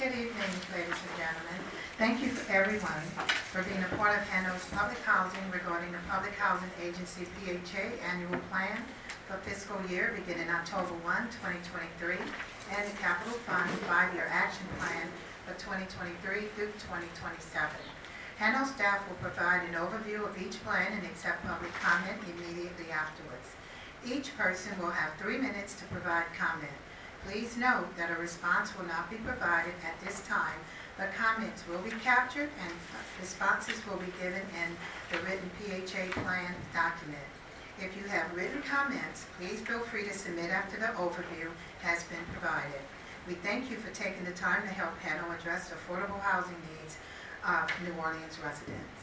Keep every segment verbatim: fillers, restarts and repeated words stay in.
Good evening, ladies and gentlemen. Thank you for everyone for being a part of Hanover's Public Housing regarding the Public Housing Agency P H A Annual Plan for fiscal year beginning October first, twenty twenty-three, and the Capital Fund Five-Year Action Plan for twenty twenty-three through twenty twenty-seven. Hanover staff will provide an overview of each plan and accept public comment immediately afterwards. Each person will have three minutes to provide comment. Please note that a response will not be provided at this time, but comments will be captured and responses will be given in the written P H A plan document. If you have written comments, please feel free to submit after the overview has been provided. We thank you for taking the time to help Hanover address the affordable housing needs of New Orleans residents.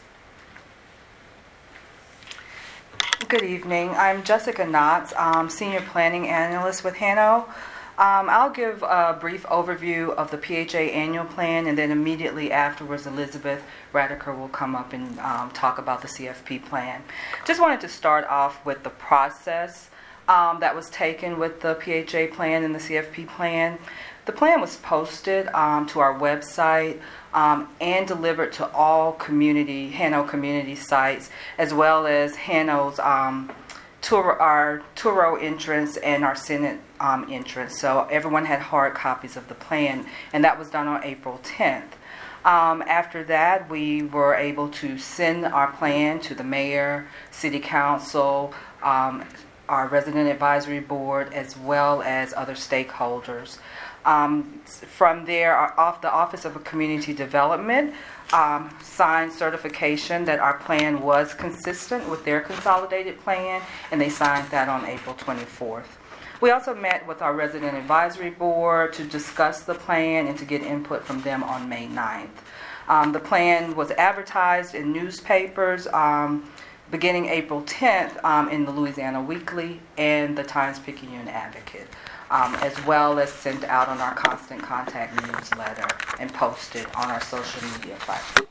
Good evening. I'm Jessica Knotts, um, Senior Planning Analyst with Hanover. Um, I'll give a brief overview of the P H A annual plan, and then immediately afterwards Elizabeth Radiker will come up and um, talk about the C F P plan. Just wanted to start off with the process um, that was taken with the P H A plan and the C F P plan. The plan was posted um, to our website um, and delivered to all community, Hanover community sites, as well as Hanover's um, tour, our Turo entrance and our Senate um, entrance. So everyone had hard copies of the plan, and that was done on April tenth. Um, after that, we were able to send our plan to the mayor, city council, um, our resident advisory board, as well as other stakeholders. Um, from there, our, off the Office of Community Development um, signed certification that our plan was consistent with their consolidated plan, and they signed that on April twenty-fourth. We also met with our resident advisory board to discuss the plan and to get input from them on May ninth. Um, the plan was advertised in newspapers um, beginning April tenth um, in the Louisiana Weekly and the Times-Picayune Advocate, um, as well as sent out on our Constant Contact newsletter and posted on our social media platforms.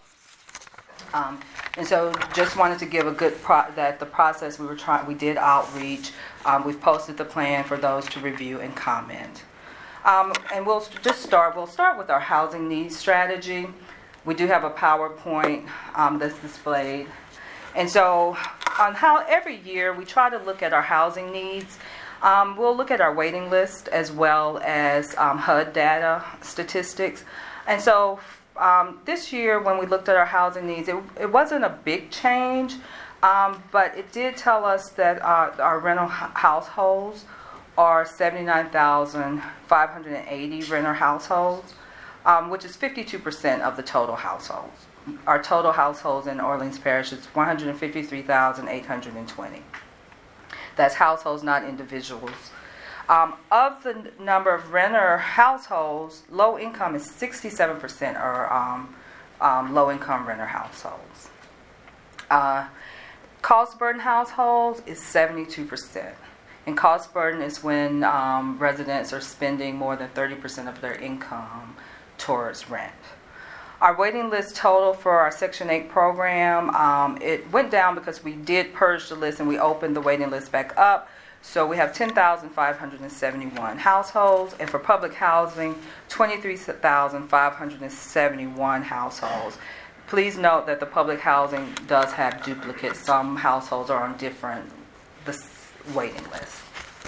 Um, and so, just wanted to give a good pro- that the process we were trying, we did outreach. Um, we've posted the plan for those to review and comment. Um, and we'll just start. We'll start with our housing needs strategy. We do have a PowerPoint um, that's displayed. And so, on how every year we try to look at our housing needs. Um, we'll look at our waiting list as well as um, H U D data statistics. And so, um, this year when we looked at our housing needs, it, it wasn't a big change, um, but it did tell us that uh, our rental h- households are seventy-nine thousand five hundred eighty renter households, um, which is fifty-two percent of the total households. Our total households in Orleans Parish is one hundred fifty-three thousand eight hundred twenty. That's households, not individuals. Um, of the n- number of renter households, low income is sixty-seven percent are um, um, low income renter households. Uh, cost burden households is seventy-two percent. And cost burden is when um, residents are spending more than thirty percent of their income towards rent. Our waiting list total for our Section eight program, um, it went down because we did purge the list and we opened the waiting list back up. So we have ten thousand five hundred seventy-one households, and for public housing, twenty-three thousand five hundred seventy-one households. Please note that the public housing does have duplicates. Some households are on different the waiting lists.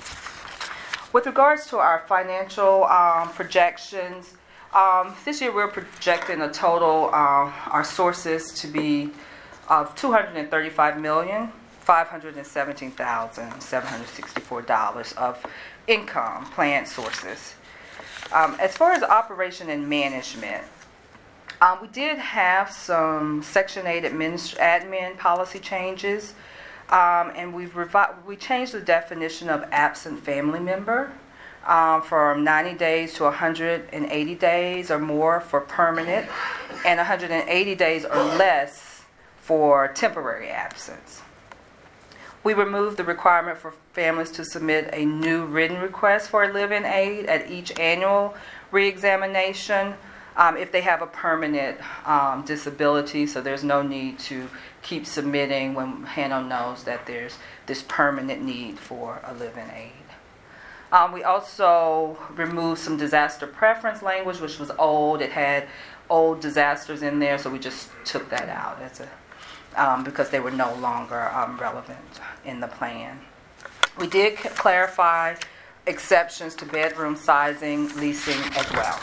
With regards to our financial um, projections, Um, this year we're projecting a total, uh, our sources to be of two hundred thirty-five million five hundred seventeen thousand seven hundred sixty-four dollars of income planned sources. Um, as far as operation and management, um, we did have some Section eight administ- admin policy changes, um, and we've revi- we changed the definition of absent family member. Um, from ninety days to one hundred eighty days or more for permanent, and one hundred eighty days or less for temporary absence. We removed the requirement for families to submit a new written request for a live-in aid at each annual reexamination um, if they have a permanent um, disability, so there's no need to keep submitting when Hanover knows that there's this permanent need for a live-in aid. Um, we also removed some disaster preference language, which was old. It had old disasters in there, so we just took that out as a, um, because they were no longer um, relevant in the plan. We did c- clarify exceptions to bedroom sizing, leasing as well.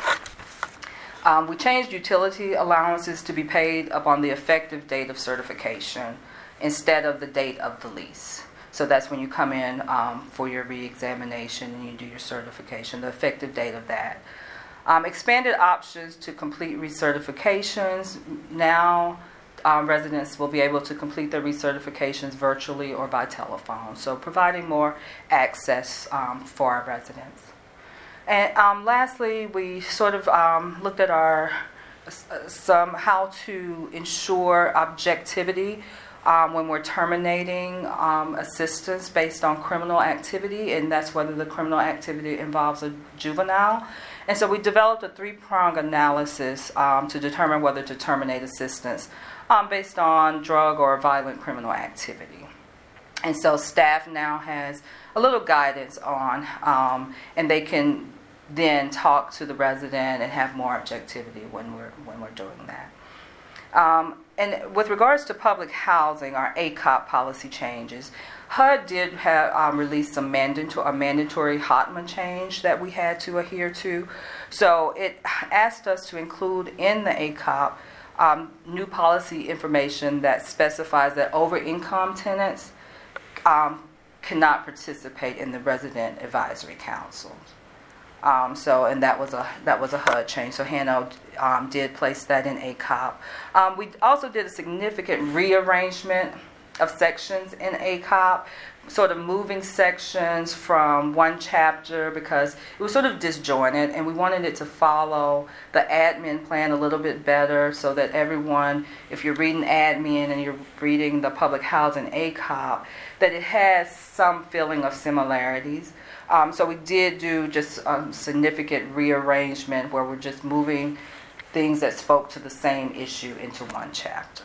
Um, we changed utility allowances to be paid upon the effective date of certification instead of the date of the lease. So that's when you come in um, for your re-examination and you do your certification, the effective date of that. Um, expanded options to complete recertifications. Now um, residents will be able to complete their recertifications virtually or by telephone. So providing more access um, for our residents. And um, lastly, we sort of um, looked at our uh, some how to ensure objectivity um, when we're terminating um, assistance based on criminal activity, and that's whether the criminal activity involves a juvenile. And so we developed a three-prong analysis um, to determine whether to terminate assistance um, based on drug or violent criminal activity. And so staff now has a little guidance on, um, and they can then talk to the resident and have more objectivity when we're when we're doing that. Um, and with regards to public housing, our A C O P policy changes, H U D did have um, release some mandatory, a mandatory Hotman change that we had to adhere to. So it asked us to include in the A C O P um, new policy information that specifies that over-income tenants um, cannot participate in the resident advisory councils. Um, so, and that was a that was a H U D change. So Hano um, did place that in A C O P. Um, we also did a significant rearrangement of sections in A C O P, sort of moving sections from one chapter because it was sort of disjointed, and we wanted it to follow the admin plan a little bit better, so that everyone, if you're reading admin and you're reading the public housing A C O P, that it has some feeling of similarities. Um, so we did do just a significant rearrangement where we're just moving things that spoke to the same issue into one chapter.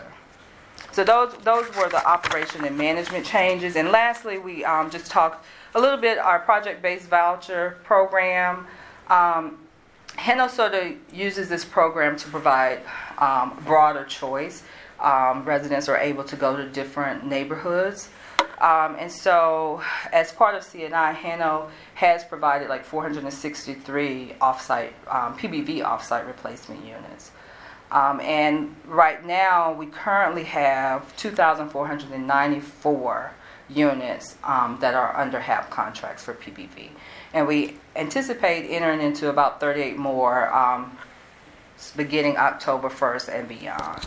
So those those were the operation and management changes. And lastly, we um, just talked a little bit our project-based voucher program. Um, Hano sort of uses this program to provide um, broader choice. Um, residents are able to go to different neighborhoods. Um, and so, as part of C N I, Hano has provided like four hundred sixty-three off-site um, P B V off-site replacement units. Um, and right now, we currently have two thousand four hundred ninety-four units um, that are under H A P contracts for P B V. And we anticipate entering into about thirty-eight more um, beginning October first and beyond.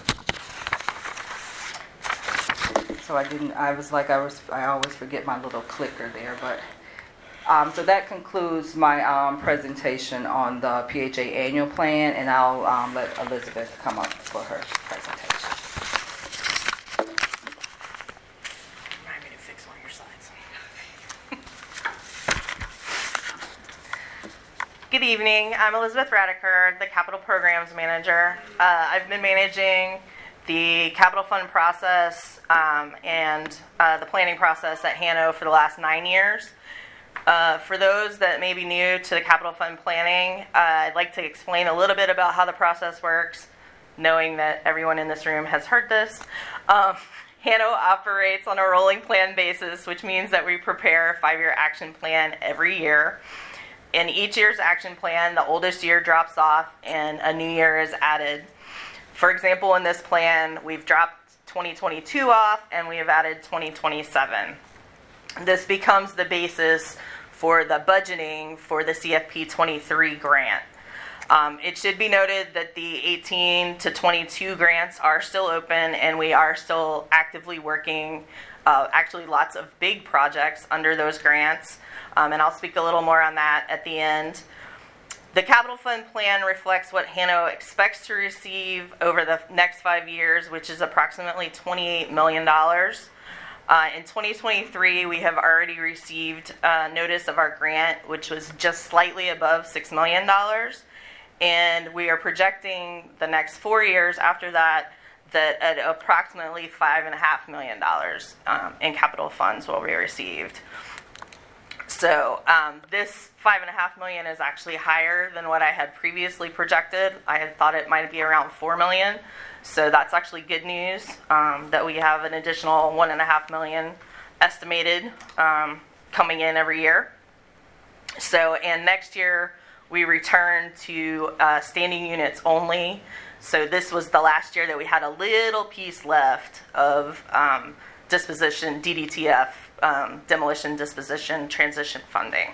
So I didn't, I was like, I was, I always forget my little clicker there, but, um, so that concludes my um, presentation on the P H A annual plan, and I'll um, let Elizabeth come up for her presentation. Remind me to fix one of your slides. Good evening, I'm Elizabeth Radiker, the Capital Programs Manager. Uh, I've been managing the capital fund process um, and uh, the planning process at Hano for the last nine years. Uh, for those that may be new to the capital fund planning, uh, I'd like to explain a little bit about how the process works, knowing that everyone in this room has heard this. Um, Hano operates on a rolling plan basis, which means that we prepare a five-year action plan every year. In each year's action plan, the oldest year drops off and a new year is added. For example, in this plan, we've dropped twenty twenty-two off and we have added twenty twenty-seven. This becomes the basis for the budgeting for the C F P twenty-three grant. Um, it should be noted that the eighteen to twenty-two grants are still open and we are still actively working, uh, actually lots of big projects under those grants. Um, and I'll speak a little more on that at the end. The capital fund plan reflects what Hano expects to receive over the next five years, which is approximately twenty-eight million dollars. Uh, in twenty twenty-three, we have already received uh, notice of our grant, which was just slightly above six million dollars. And we are projecting the next four years after that, that at approximately five point five million dollars um, in capital funds will be received. So um, this five and a half million is actually higher than what I had previously projected. I had thought it might be around four million. So that's actually good news um, that we have an additional one and a half million estimated um, coming in every year. So, and next year we return to uh, standing units only. So this was the last year that we had a little piece left of um, disposition, D D T F, um, demolition disposition transition funding.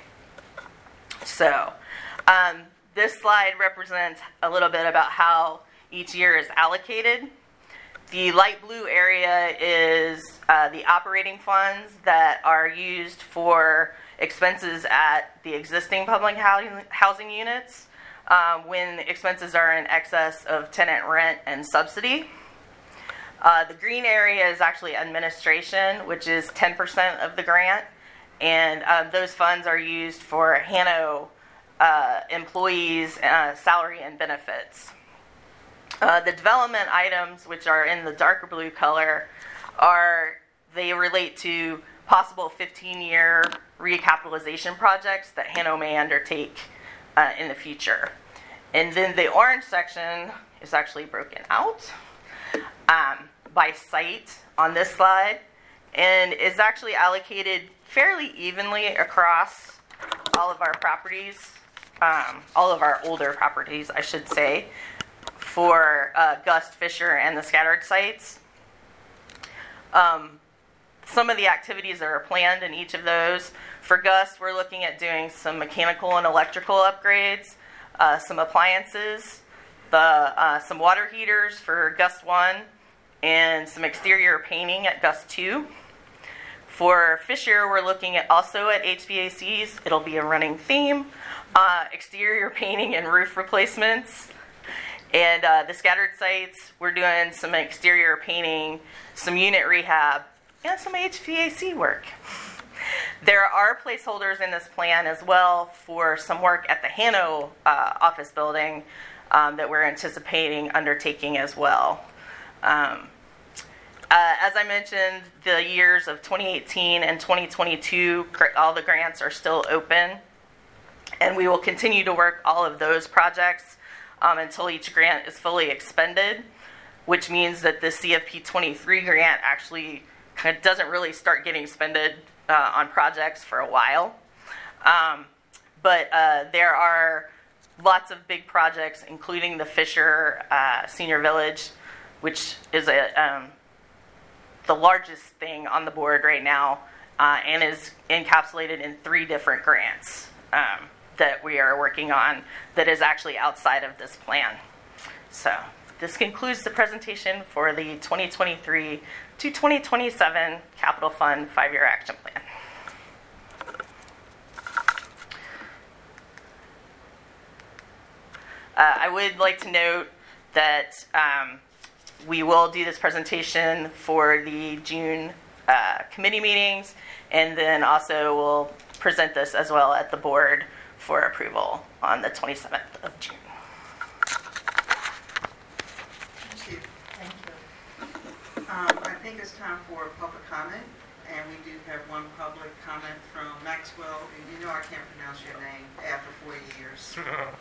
So um, this slide represents a little bit about how each year is allocated. The light blue area is uh, the operating funds that are used for expenses at the existing public housing, housing units um, when expenses are in excess of tenant rent and subsidy. Uh, the green area is actually administration, which is ten percent of the grant, and uh, those funds are used for Hano uh, employees' uh, salary and benefits. Uh, the development items, which are in the darker blue color, are they relate to possible fifteen-year recapitalization projects that Hano may undertake uh, in the future. And then the orange section is actually broken out um, by site on this slide, and is actually allocated fairly evenly across all of our properties, um, all of our older properties, I should say, for uh, Gust, Fisher, and the scattered sites. Um, some of the activities that are planned in each of those. For Gust, we're looking at doing some mechanical and electrical upgrades, uh, some appliances, the uh, some water heaters for Gust one, and some exterior painting at Gust two. For Fisher, we're looking at also at H V A Cs. It'll be a running theme. Uh, exterior painting and roof replacements. And uh, the scattered sites, we're doing some exterior painting, some unit rehab, and some H V A C work. There are placeholders in this plan as well for some work at the Hano uh, office building um, that we're anticipating undertaking as well. Um, uh, as I mentioned, the years of twenty eighteen and twenty twenty-two, all the grants are still open, and we will continue to work all of those projects Um, until each grant is fully expended, which means that the C F P twenty-three grant actually kind of doesn't really start getting spended uh, on projects for a while. Um, but uh, there are lots of big projects, including the Fisher uh, Senior Village, which is a, um, the largest thing on the board right now uh, and is encapsulated in three different grants Um, that we are working on that is actually outside of this plan. So this concludes the presentation for the twenty twenty-three to twenty twenty-seven Capital Fund five-year action plan. Uh, I would like to note that um, we will do this presentation for the June uh, committee meetings, and then also we'll present this as well at the board for approval on the twenty-seventh of June. Thank you. Thank you. Um, I think it's time for public comment, and we do have one public comment from Maxwell. And you know I can't pronounce your name after four years.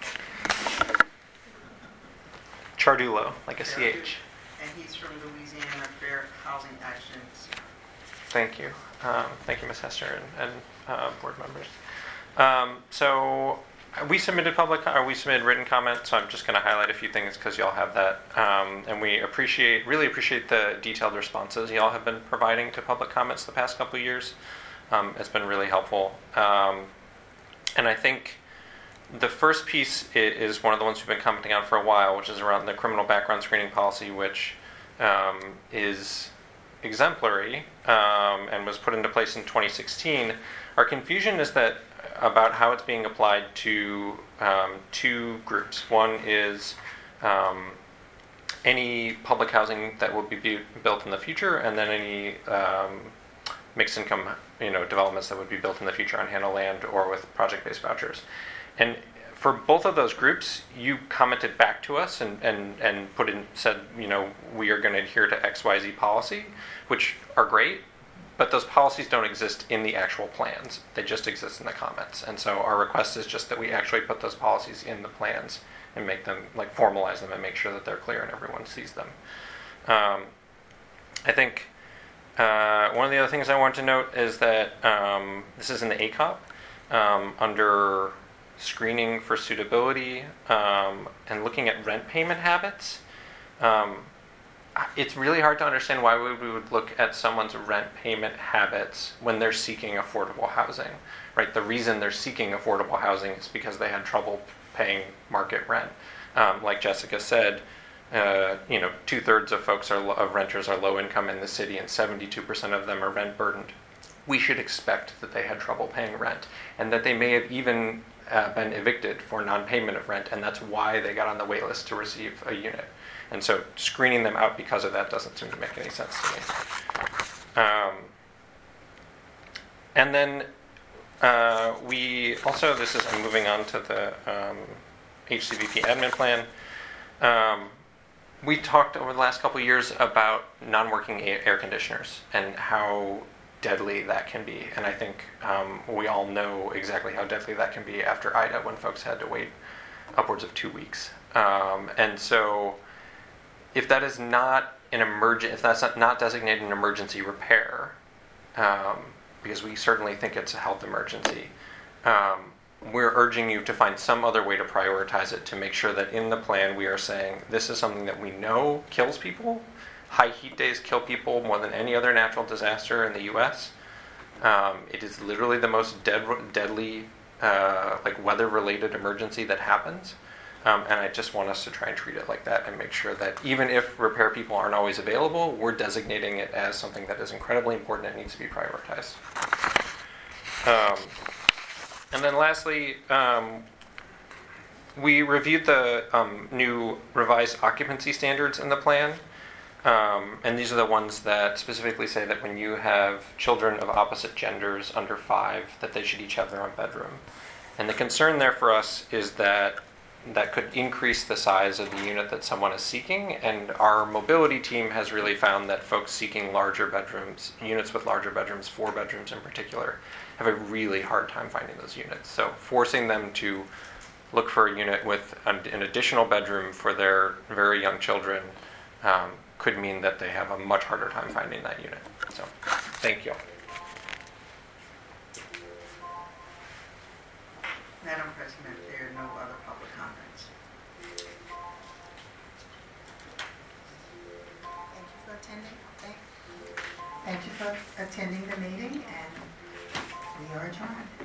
Chardulo, like a C H. And he's from Louisiana Fair Housing Action. Thank you. Um, thank you, Miz Hester and, and uh, board members. Um, so we submitted public, or we submitted written comments, so I'm just going to highlight a few things because y'all have that. Um, and we appreciate, really appreciate the detailed responses y'all have been providing to public comments the past couple of years. Um, it's been really helpful. Um, and I think the first piece is one of the ones we've been commenting on for a while, which is around the criminal background screening policy, which um, is exemplary um, and was put into place in twenty sixteen. Our confusion is that about how it's being applied to um, two groups. One is um, any public housing that will be bu- built in the future, and then any um, mixed income, you know, developments that would be built in the future on Hano land or with project-based vouchers. And for both of those groups, you commented back to us and, and, and put in, said, you know, we are going to adhere to X Y Z policy, which are great. but those policies don't exist in the actual plans. They just exist in the comments. And so our request is just that we actually put those policies in the plans and make them, like formalize them and make sure that they're clear and everyone sees them. Um, I think uh, one of the other things I want to note is that um, this is in the A C O P um, under screening for suitability um, and looking at rent payment habits. Um, it's really hard to understand why we would look at someone's rent payment habits when they're seeking affordable housing, right? The reason they're seeking affordable housing is because they had trouble paying market rent. Um, like Jessica said, uh, you know, two-thirds of folks are lo- of renters are low income in the city, and seventy-two percent of them are rent burdened. We should expect that they had trouble paying rent, and that they may have even uh, been evicted for non-payment of rent, and that's why they got on the wait list to receive a unit. And so screening them out because of that doesn't seem to make any sense to me. Um, and then uh, we also, this is, I'm moving on to the um, H C V P admin plan. Um, we talked over the last couple of years about non-working air conditioners and how deadly that can be. And I think um, we all know exactly how deadly that can be after Ida, when folks had to wait upwards of two weeks. Um, and so if that is not an emergent, if that's not, not designated an emergency repair, um, because we certainly think it's a health emergency, um, we're urging you to find some other way to prioritize it to make sure that in the plan we are saying this is something that we know kills people. High heat days kill people more than any other natural disaster in the U S. Um, it is literally the most dead, deadly uh, like weather-related emergency that happens. Um, and I just want us to try and treat it like that and make sure that even if repair people aren't always available, we're designating it as something that is incredibly important and needs to be prioritized. Um, and then lastly, um, we reviewed the um, new revised occupancy standards in the plan. Um, and these are the ones that specifically say that when you have children of opposite genders under five, that they should each have their own bedroom. And the concern there for us is that that could increase the size of the unit that someone is seeking, and our mobility team has really found that folks seeking larger bedrooms, units with larger bedrooms, four bedrooms in particular, have a really hard time finding those units. So forcing them to look for a unit with an, an additional bedroom for their very young children um, could mean that they have a much harder time finding that unit. So, thank you. Madam President, there are no other public comments. Thank you for attending. Thank, thank you for attending the meeting, and we are adjourned.